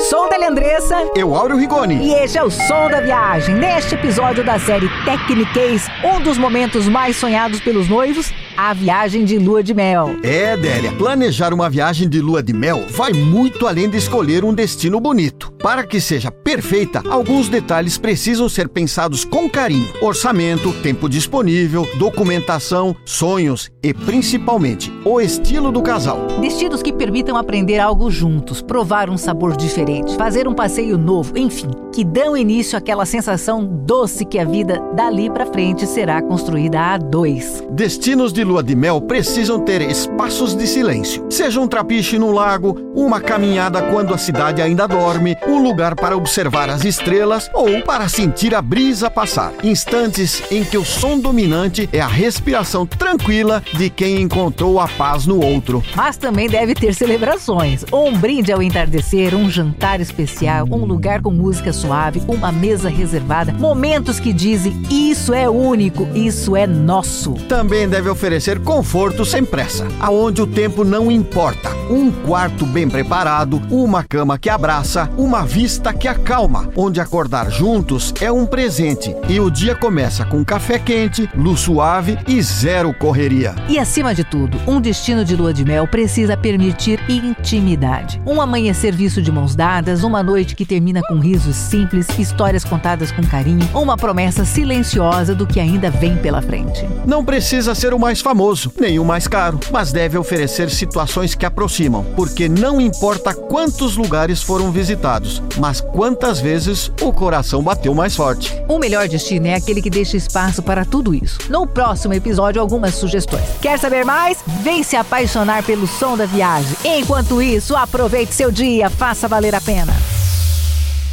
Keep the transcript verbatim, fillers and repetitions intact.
sou Délia Andressa. Eu, Áureo Rigoni. E este é o Som da Viagem. Neste episódio da série Techniquez, um dos momentos mais sonhados pelos noivos, a viagem de lua de mel. É, Délia, planejar uma viagem de lua de mel vai muito além de escolher um destino bonito. Para que seja perfeita, alguns detalhes precisam ser pensados com carinho. Orçamento, tempo disponível, documentação, sonhos e, principalmente, o estilo do casal. Destinos que permitam aprender algo juntos, provar um sabor diferente, fazer um passeio novo, enfim, que dão início àquela sensação doce que a vida dali pra frente será construída a dois. Destinos de lua de mel precisam ter espaços de silêncio. Seja um trapiche no lago, uma caminhada quando a cidade ainda dorme, um lugar para observar as estrelas ou para sentir a brisa passar. Instantes em que o som dominante é a respiração tranquila de quem encontrou a paz no outro. Mas também deve ter celebrações. Um brinde ao entardecer, um jantar especial, um lugar com música suave, uma mesa reservada, momentos que dizem isso é único, isso é nosso. Também deve oferecer conforto sem pressa, aonde o tempo não importa. Um quarto bem preparado, uma cama que abraça, uma vista que acalma, onde acordar juntos é um presente e o dia começa com café quente, luz suave e zero correria. E acima de tudo, um destino de lua de mel precisa permitir intimidade. Um amanhecer visto de mãos dadas, uma noite que termina com risos simples, histórias contadas com carinho, uma promessa silenciosa do que ainda vem pela frente. Não precisa ser o mais famoso, nem o mais caro, mas deve oferecer situações que aproximam, porque não importa quantos lugares foram visitados, mas quantas vezes o coração bateu mais forte. O melhor destino é aquele que deixa espaço para tudo isso. No próximo episódio, algumas sugestões. Quer saber mais? Vem se apaixonar pelo som da viagem. Enquanto isso, aproveite seu dia, faça valer a pena.